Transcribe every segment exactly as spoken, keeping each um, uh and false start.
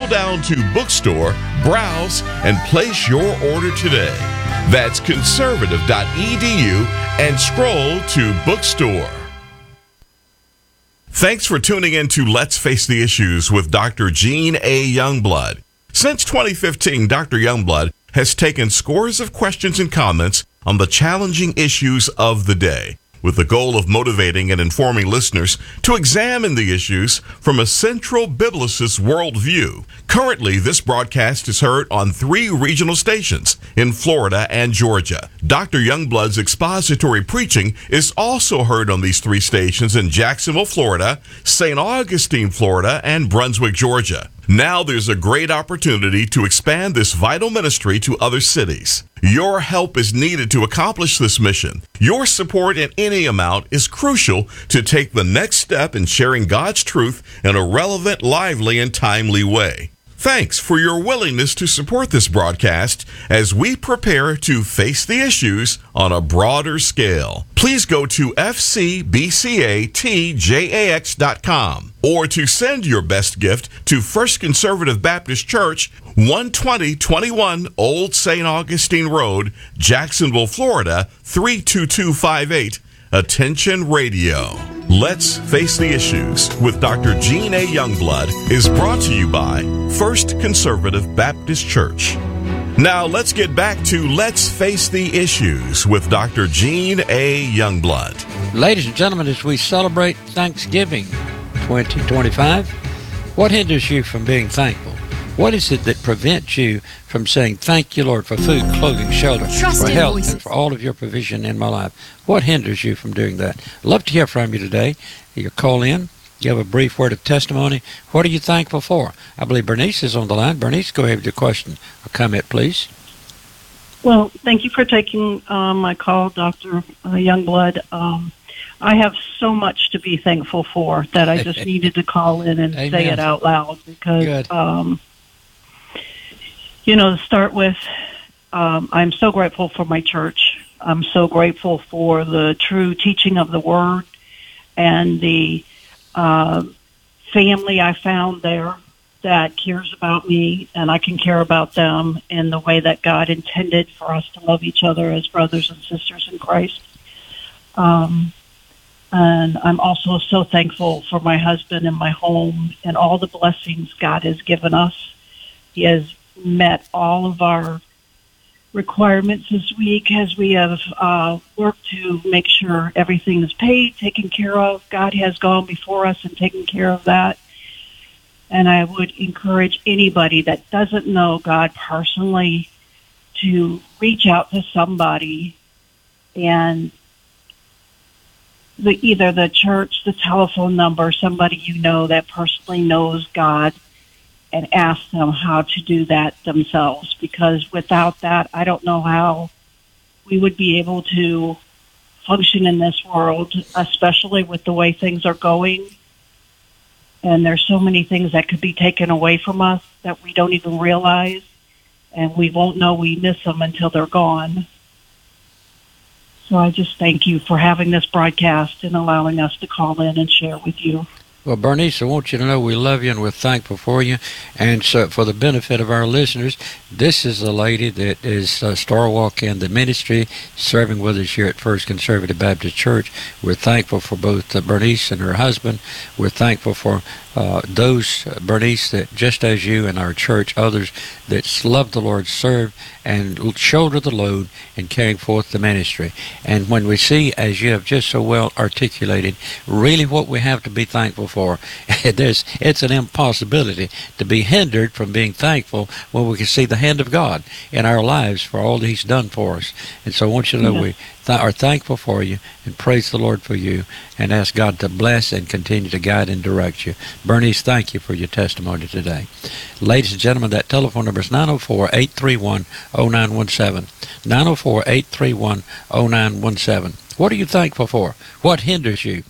down to Bookstore, browse, and place your order today. That's conservative dot e d u and scroll to Bookstore. Thanks for tuning in to Let's Face the Issues with Doctor Gene A. Youngblood. Since twenty fifteen, Doctor Youngblood has taken scores of questions and comments on the challenging issues of the day, with the goal of motivating and informing listeners to examine the issues from a central biblicist worldview. Currently, this broadcast is heard on three regional stations in Florida and Georgia. Doctor Youngblood's expository preaching is also heard on these three stations in Jacksonville, Florida, Saint Augustine, Florida, and Brunswick, Georgia. Now there's a great opportunity to expand this vital ministry to other cities. Your help is needed to accomplish this mission. Your support in any amount is crucial to take the next step in sharing God's truth in a relevant, lively, and timely way. Thanks for your willingness to support this broadcast as we prepare to face the issues on a broader scale. Please go to f c b c a t j a x dot com or to send your best gift to First Conservative Baptist Church, one twenty twenty-one Old Saint Augustine Road, Jacksonville, Florida, three two two five eight. Attention Radio. Let's Face the Issues with Doctor Gene A. Youngblood is brought to you by First Conservative Baptist Church. Now let's get back to Let's Face the Issues with Doctor Gene A. Youngblood. Ladies and gentlemen, as we celebrate Thanksgiving twenty twenty-five, what hinders you from being thankful? What is it that prevents you from saying, thank you, Lord, for food, clothing, shelter, Trust for health, voices. and for all of your provision in my life? What hinders you from doing that? Love to hear from you today. You call in. You have a brief word of testimony. What are you thankful for? I believe Bernice is on the line. Bernice, go ahead with your question or comment, please. Well, thank you for taking uh, my call, Doctor Uh, Youngblood. Um, I have so much to be thankful for that I just needed to call in and Amen. say it out loud because, Good. um, you know, to start with, um, I'm so grateful for my church. I'm so grateful for the true teaching of the Word and the uh, family I found there that cares about me and I can care about them in the way that God intended for us to love each other as brothers and sisters in Christ. Um, and I'm also so thankful for my husband and my home and all the blessings God has given us. He has met all of our requirements this week as we have uh, worked to make sure everything is paid, taken care of. God has gone before us and taken care of that. And I would encourage anybody that doesn't know God personally to reach out to somebody and the, either the church, the telephone number, somebody you know that personally knows God, and ask them how to do that themselves. Because without that, I don't know how we would be able to function in this world, especially with the way things are going. And there's so many things that could be taken away from us that we don't even realize, and we won't know we miss them until they're gone. So I just thank you for having this broadcast and allowing us to call in and share with you. Well, Bernice, I want you to know we love you and we're thankful for you. And so for the benefit of our listeners, this is a lady that is a star walk in the ministry, serving with us here at First Conservative Baptist Church. We're thankful for both uh, Bernice and her husband. We're thankful for uh, those, uh, Bernice, that just as you and our church, others that love the Lord, serve and shoulder the load in carrying forth the ministry. And when we see, as you have just so well articulated, really what we have to be thankful for, there's, it's an impossibility to be hindered from being thankful when we can see the hand of God in our lives for all that He's done for us. And so I want you to know yeah. we th- are thankful for you and praise the Lord for you and ask God to bless and continue to guide and direct you. Bernice, thank you for your testimony today. Ladies and gentlemen, that telephone number is nine oh four, eight three one, oh nine one seven. nine oh four, eight three one, oh nine one seven. What are you thankful for? What hinders you?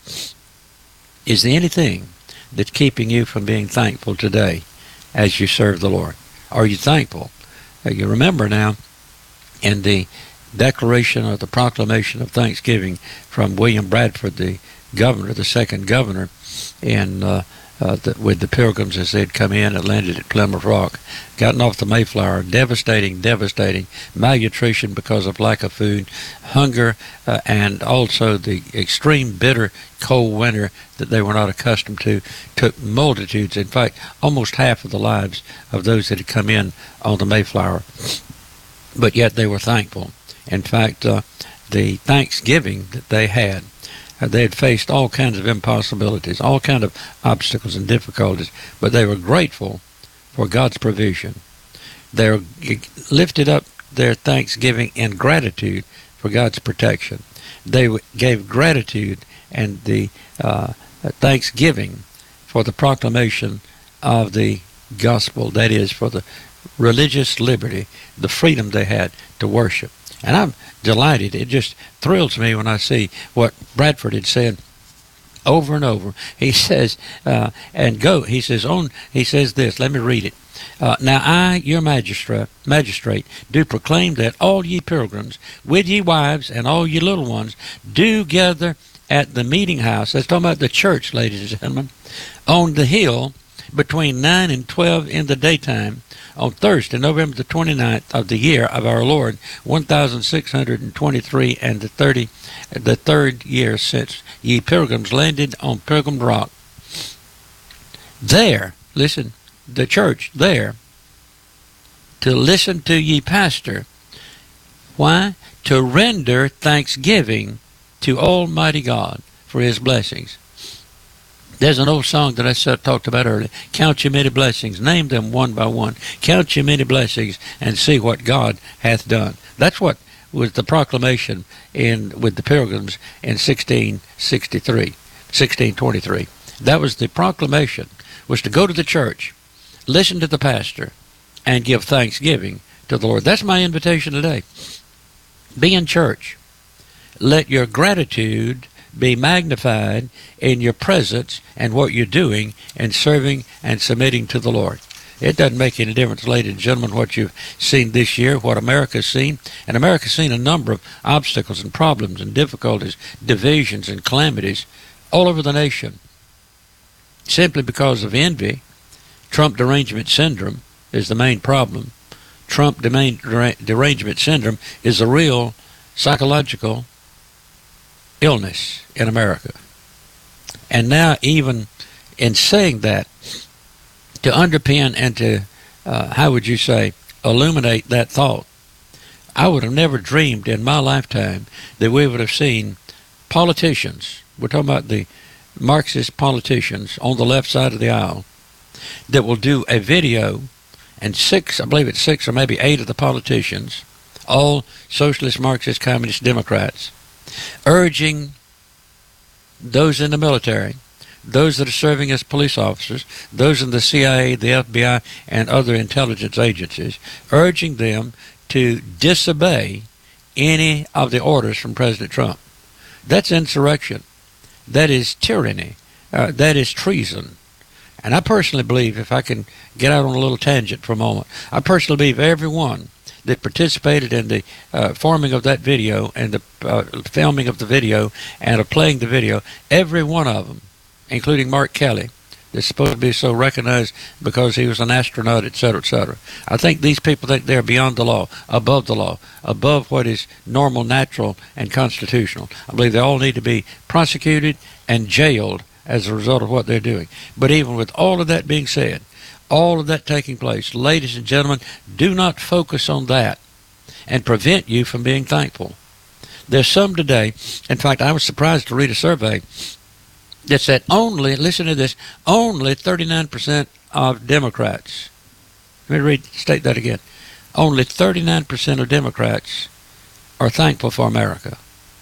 Is there anything that's keeping you from being thankful today as you serve the Lord? Are you thankful? You remember now in the declaration or the proclamation of Thanksgiving from William Bradford, the governor, the second governor in uh, uh, the, with the Pilgrims as they'd come in and landed at Plymouth Rock, gotten off the Mayflower, devastating, devastating malnutrition because of lack of food, hunger, uh, and also the extreme bitter cold winter that they were not accustomed to, took multitudes, in fact, almost half of the lives of those that had come in on the Mayflower. But yet they were thankful. In fact, uh, the Thanksgiving that they had, uh, they had faced all kinds of impossibilities, all kinds of obstacles and difficulties, but they were grateful for God's provision. They were, lifted up their thanksgiving in gratitude for God's protection. They gave gratitude and the uh, thanksgiving for the proclamation of the gospel, that is, for the religious liberty, the freedom they had to worship. And I'm delighted. It just thrills me when I see what Bradford had said over and over. He says, uh, and go, he says, on, he says this, let me read it. Uh, now I, your magistrate, magistrate, do proclaim that all ye pilgrims, with ye wives and all ye little ones, do gather at the meeting house, that's talking about the church, ladies and gentlemen, on the hill between nine and twelve in the daytime, on Thursday, November the twenty-ninth of the year of our Lord, one thousand six hundred twenty-three, and the thirty, the third year since ye pilgrims landed on Pilgrim Rock. There, listen, the church there, to listen to ye pastor. Why? To render thanksgiving to Almighty God for his blessings. There's an old song that I talked about earlier. Count your many blessings. Name them one by one. Count your many blessings and see what God hath done. That's what was the proclamation in with the Pilgrims in sixteen sixty-three, sixteen twenty-three. That was the proclamation, was to go to the church, listen to the pastor, and give thanksgiving to the Lord. That's my invitation today. Be in church. Let your gratitude be magnified in your presence and what you're doing and serving and submitting to the Lord. It doesn't make any difference, ladies and gentlemen, what you've seen this year, what America's seen. And America's seen a number of obstacles and problems and difficulties, divisions and calamities all over the nation. Simply because of envy. Trump derangement syndrome is the main problem. Trump derangement syndrome is a real psychological illness in America. And now, even in saying that, to underpin and to, uh, how would you say, illuminate that thought, I would have never dreamed in my lifetime that we would have seen politicians, we're talking about the Marxist politicians on the left side of the aisle, that will do a video, and six, I believe it's six or maybe eight of the politicians, all socialist, Marxist, communist Democrats, urging those in the military, those that are serving as police officers, those in the C I A, the F B I, and other intelligence agencies, urging them to disobey any of the orders from President Trump. That's insurrection. That is tyranny. Uh, that is treason. And I personally believe, if I can get out on a little tangent for a moment, I personally believe everyone that participated in the uh, forming of that video and the uh, filming of the video and of playing the video, every one of them, including Mark Kelly, that's supposed to be so recognized because he was an astronaut, et cetera, et cetera. I think these people think they're beyond the law, above the law, above what is normal, natural, and constitutional. I believe they all need to be prosecuted and jailed as a result of what they're doing. But even with all of that being said, all of that taking place, ladies and gentlemen, do not focus on that and prevent you from being thankful. There's some today, in fact, I was surprised to read a survey that said only, listen to this, only thirty-nine percent of Democrats, let me read, state that again, only thirty-nine percent of Democrats are thankful for America.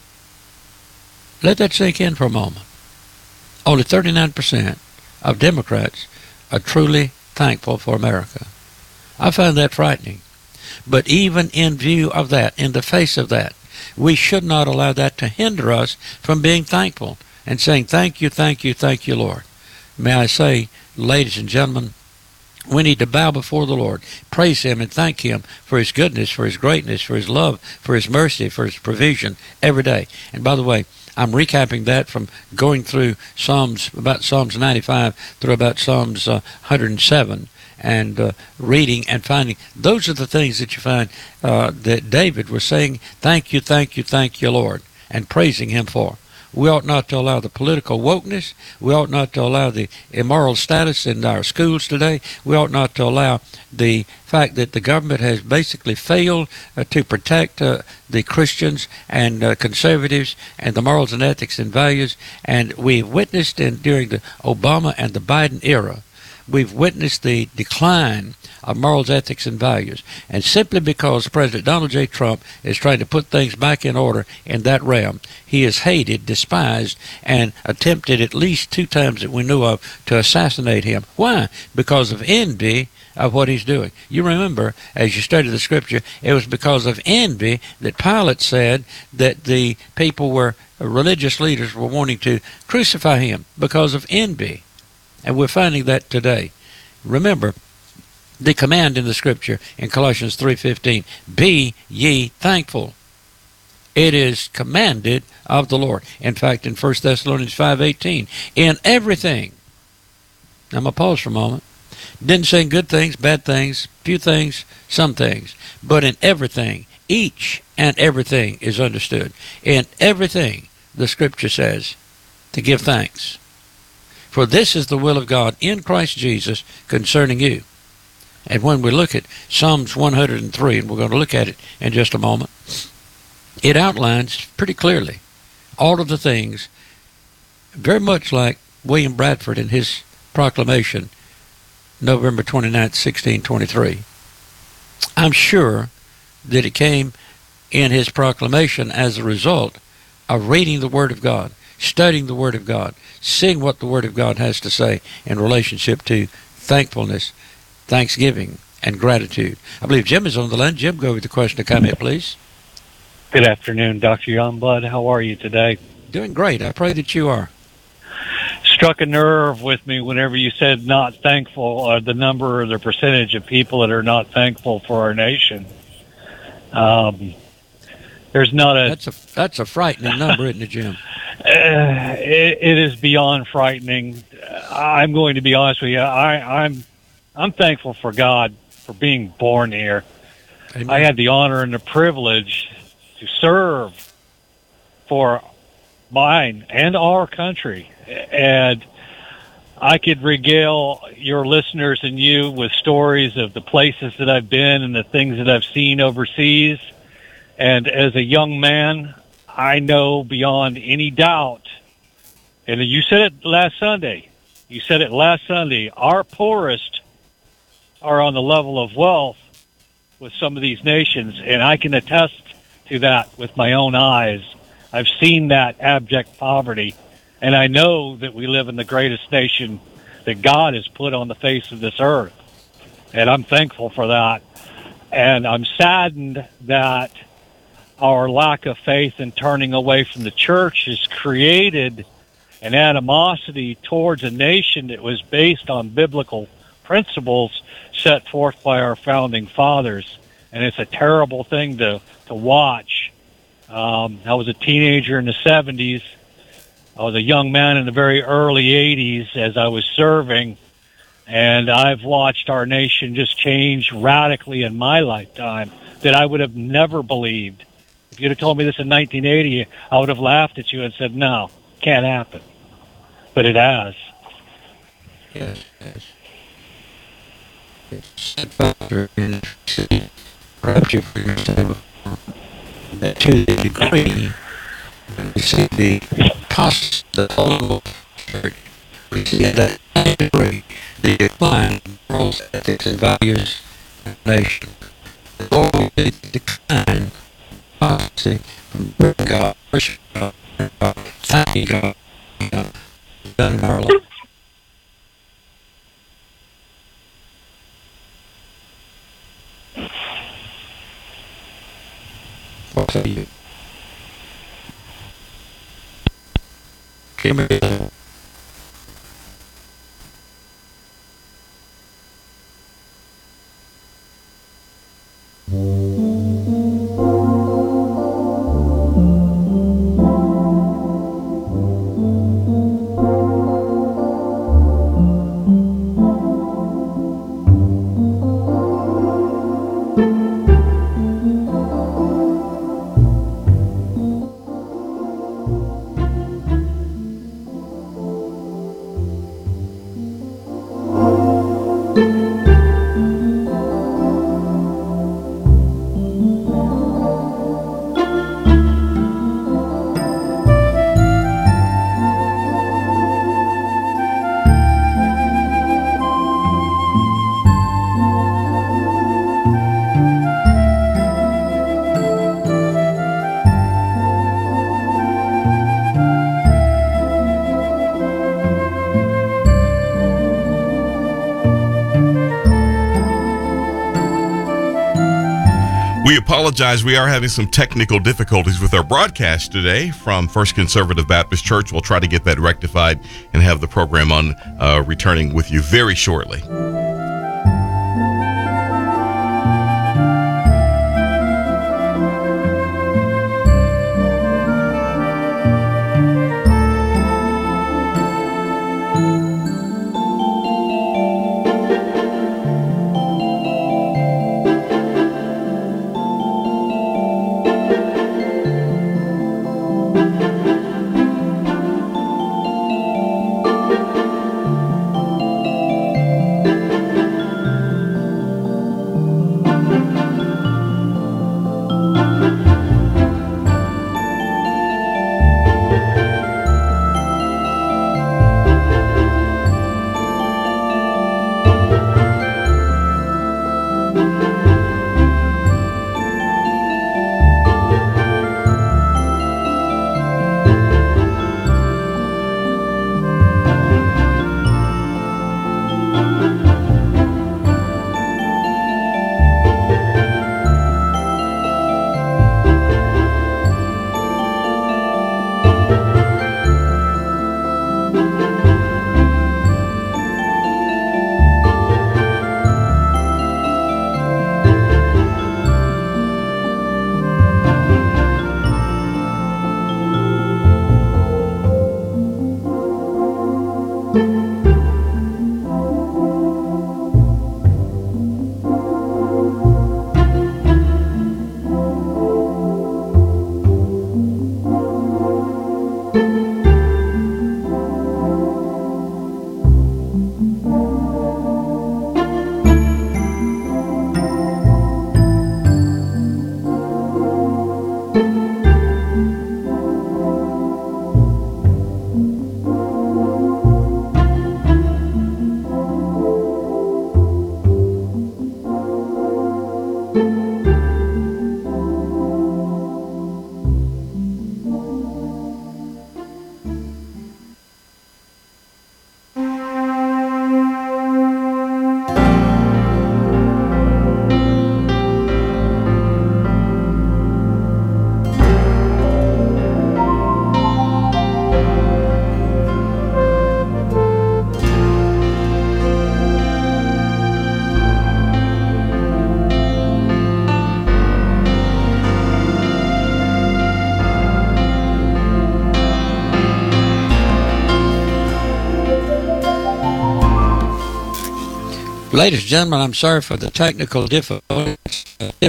Let that sink in for a moment. Only thirty-nine percent of Democrats are truly thankful for America. I find that frightening. But even in view of that, in the face of that, we should not allow that to hinder us from being thankful and saying, thank you, thank you, thank you, Lord. May I say, ladies and gentlemen, we need to bow before the Lord, praise him and thank him for his goodness, for his greatness, for his love, for his mercy, for his provision every day. And by the way, I'm recapping that from going through Psalms, about Psalms ninety-five through about Psalms uh, one hundred seven, and uh, reading and finding. Those are the things that you find uh, that David was saying, thank you, thank you, thank you, Lord, and praising him for. We ought not to allow the political wokeness. We ought not to allow the immoral status in our schools today. We ought not to allow the fact that the government has basically failed uh, to protect uh, the Christians and uh, conservatives and the morals and ethics and values. And we've witnessed in, during the Obama and the Biden era, we've witnessed the decline of morals, ethics, and values. And simply because President Donald J. Trump is trying to put things back in order in that realm, he is hated, despised, and attempted at least two times that we know of to assassinate him. Why? Because of envy of what he's doing. You remember, as you study the scripture, it was because of envy that Pilate said that the people were, religious leaders were wanting to crucify him because of envy. And we're finding that today. Remember, the command in the scripture in Colossians three fifteen, be ye thankful. It is commanded of the Lord. In fact, in First Thessalonians five eighteen, in everything. I'm going to pause for a moment. Didn't say good things, bad things, few things, some things. But in everything, each and everything is understood. In everything, the scripture says to give thanks. For this is the will of God in Christ Jesus concerning you. And when we look at Psalms one hundred three, and we're going to look at it in just a moment, it outlines pretty clearly all of the things, very much like William Bradford in his proclamation, November twenty-ninth, sixteen twenty-three. I'm sure that it came in his proclamation as a result of reading the Word of God, studying the Word of God, seeing what the Word of God has to say in relationship to thankfulness, thanksgiving, and gratitude. I believe Jim is on the line. Jim, go with the question or comment, please. Good afternoon, Doctor Youngblood. How are you today? Doing great. I pray that you are. Struck a nerve with me whenever you said not thankful, or the number or the percentage of people that are not thankful for our nation. Um, there's not a... That's a, that's a frightening number, isn't it, Jim? Uh, it, it is beyond frightening. I'm going to be honest with you. I, I'm I'm thankful for God for being born here. Amen. I had the honor and the privilege to serve for mine and our country. And I could regale your listeners and you with stories of the places that I've been and the things that I've seen overseas. And as a young man, I know beyond any doubt, and you said it last Sunday, you said it last Sunday, our poorest are on the level of wealth with some of these nations, and I can attest to that with my own eyes. I've seen that abject poverty, and I know that we live in the greatest nation that God has put on the face of this earth, and I'm thankful for that. And I'm saddened that our lack of faith and turning away from the church has created an animosity towards a nation that was based on biblical principles set forth by our founding fathers. And it's a terrible thing to, to watch. Um, I was a teenager in the seventies. I was a young man in the very early eighties as I was serving. And I've watched our nation just change radically in my lifetime that I would have never believed. If you'd have told me this in nineteen eighty, I would have laughed at you and said, no, can't happen. But it has. Yes, yes. It's a factor in perhaps you understand that to the degree we see the cost of the whole church, we see that to the degree the decline in morals, ethics, and values of the nation. The more we see the decline, policy from God, worship God, God, thanking God, you know, done in our life. What say you? Give me a We apologize. We are having some technical difficulties with our broadcast today from First Conservative Baptist Church. We'll try to get that rectified and have the program on uh, returning with you very shortly. Ladies and gentlemen, I'm sorry for the technical difficulties.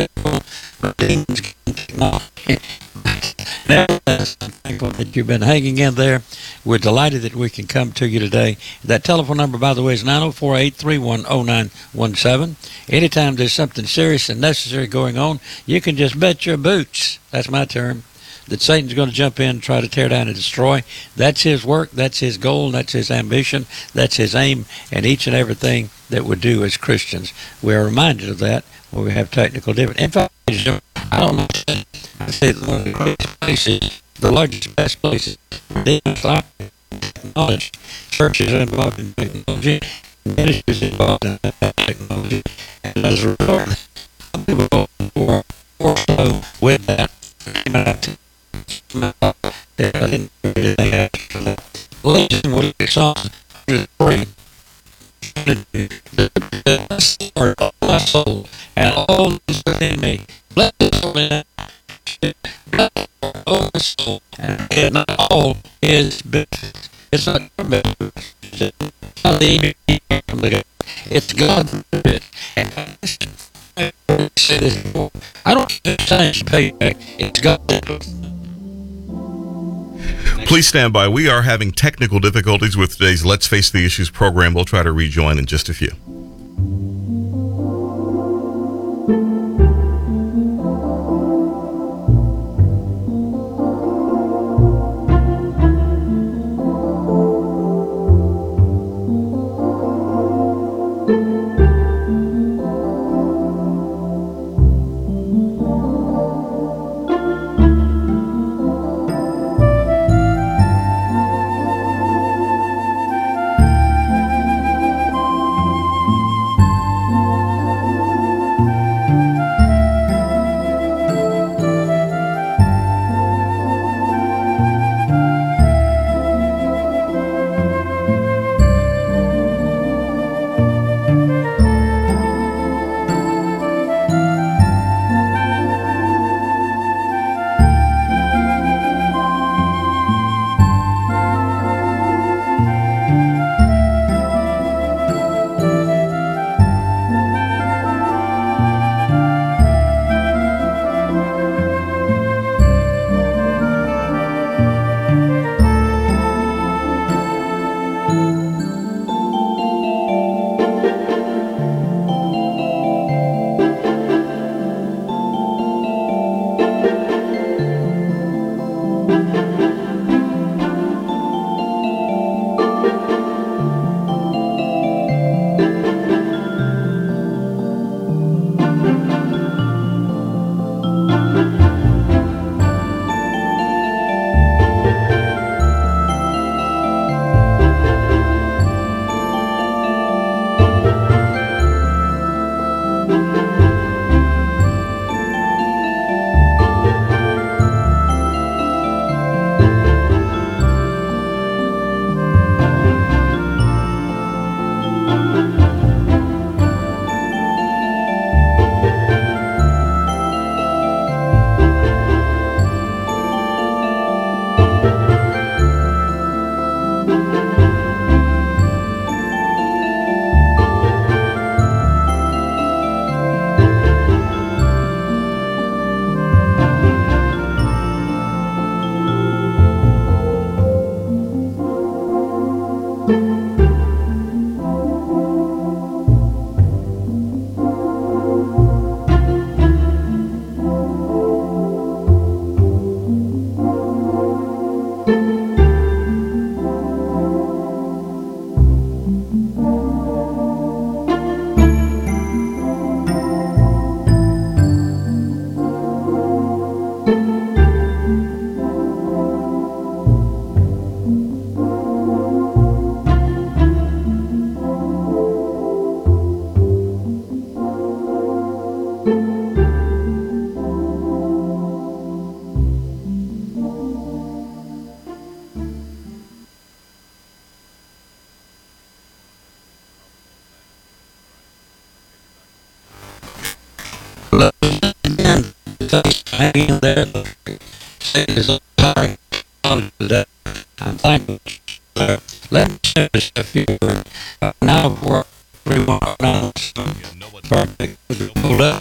Nevertheless, I'm thankful that you've been hanging in there. We're delighted that we can come to you today. That telephone number, by the way, is nine oh four, eight three one, oh nine one seven. Anytime there's something serious and necessary going on, you can just bet your boots, that's my term, that Satan's going to jump in and try to tear down and destroy. That's his work, that's his goal, that's his ambition, that's his aim, and each and everything that we do as Christians. We are reminded of that when we have technical difficulties. In fact, I don't know, I say one of the greatest places, the largest, best places, knowledge, churches involved in technology, ministries involved in technology, and as a result, some people were also with that. Listen with the song three. My soul and all that is within me. Bless his holy name. Bless my soul and not all his benefits. It's not your benefits. It's not the from the God. It's God's benefit. And said this before. I don't think science payback. It's got. Please stand by. We are having technical difficulties with today's Let's Face the Issues program. We'll try to rejoin in just a few. Hanging there, is sorry. I'm thankful. Uh, let me say this a few words. Uh, now, for we want to announce perfect. Hold up.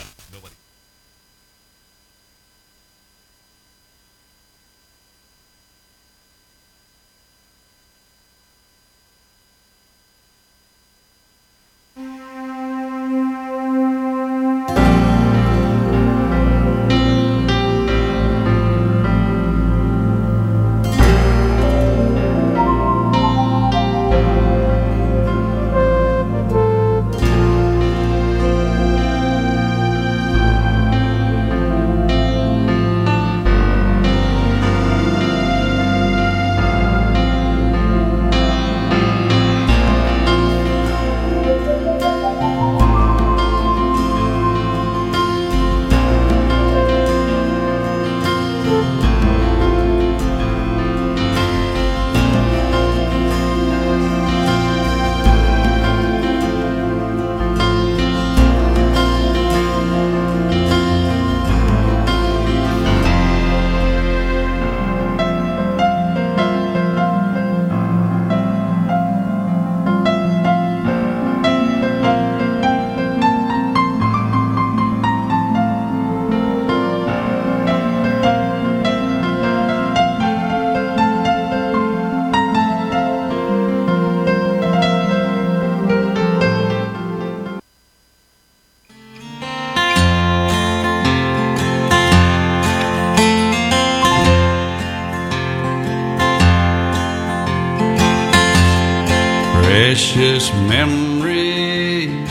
precious memories,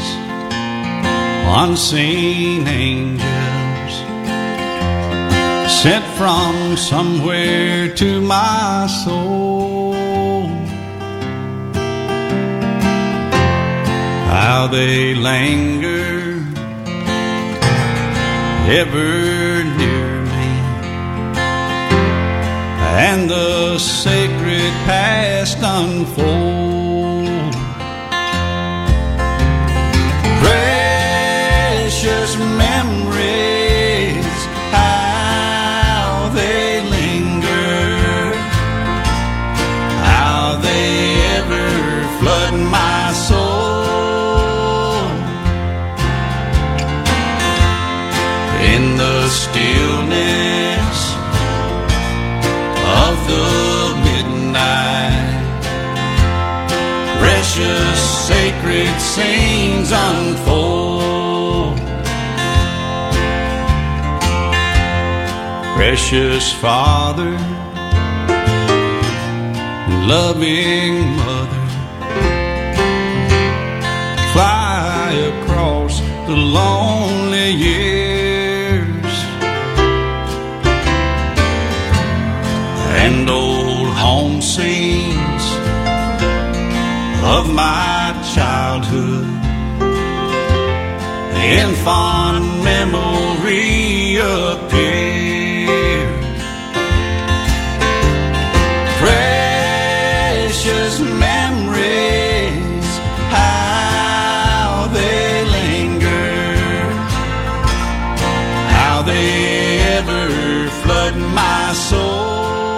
unseen angels sent from somewhere to my soul. How they linger ever near me, and the sacred past unfold. Precious memories, how they linger, how they ever flood my soul. In the stillness of the midnight, precious sacred scenes unfold. Precious Father, loving Mother, fly across the lonely years, and old home scenes of my childhood in fond memory appear. Precious memories, how they linger, how they ever flood my soul.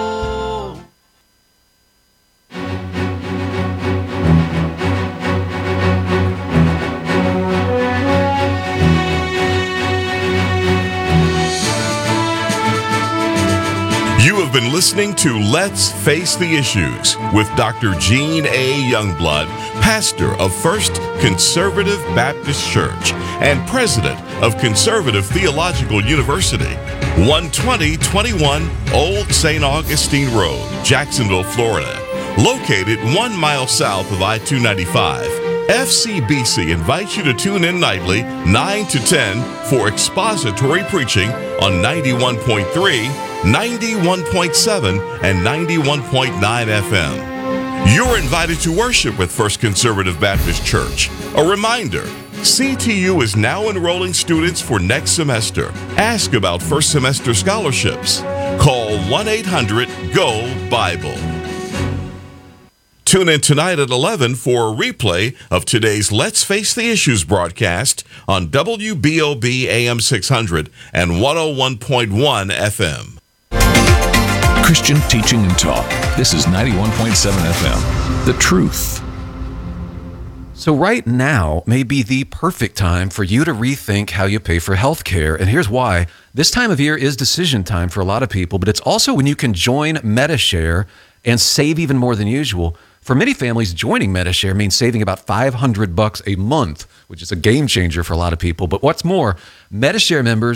You have been listening to Let's Face the Issues with Doctor Gene A. Youngblood, pastor of First Conservative Baptist Church and president of Conservative Theological University, one twenty twenty-one Old Saint Augustine Road, Jacksonville, Florida. Located one mile south of I two ninety-five, F C B C invites you to tune in nightly, nine to ten, for expository preaching on ninety-one point three, ninety-one point seven, and ninety-one point nine F M. You're invited to worship with First Conservative Baptist Church. A reminder, C T U is now enrolling students for next semester. Ask about first semester scholarships. Call one eight hundred G O Bible. Tune in tonight at eleven for a replay of today's Let's Face the Issues broadcast on W B O B A M six hundred and one oh one point one F M. Christian teaching and talk. This is ninety-one point seven F M. The Truth. So right now may be the perfect time for you to rethink how you pay for health care. And here's why. This time of year is decision time for a lot of people, but it's also when you can join Medi-Share and save even more than usual. For many families, joining Medi-Share means saving about five hundred bucks a month, which is a game changer for a lot of people. But what's more, Medi-Share members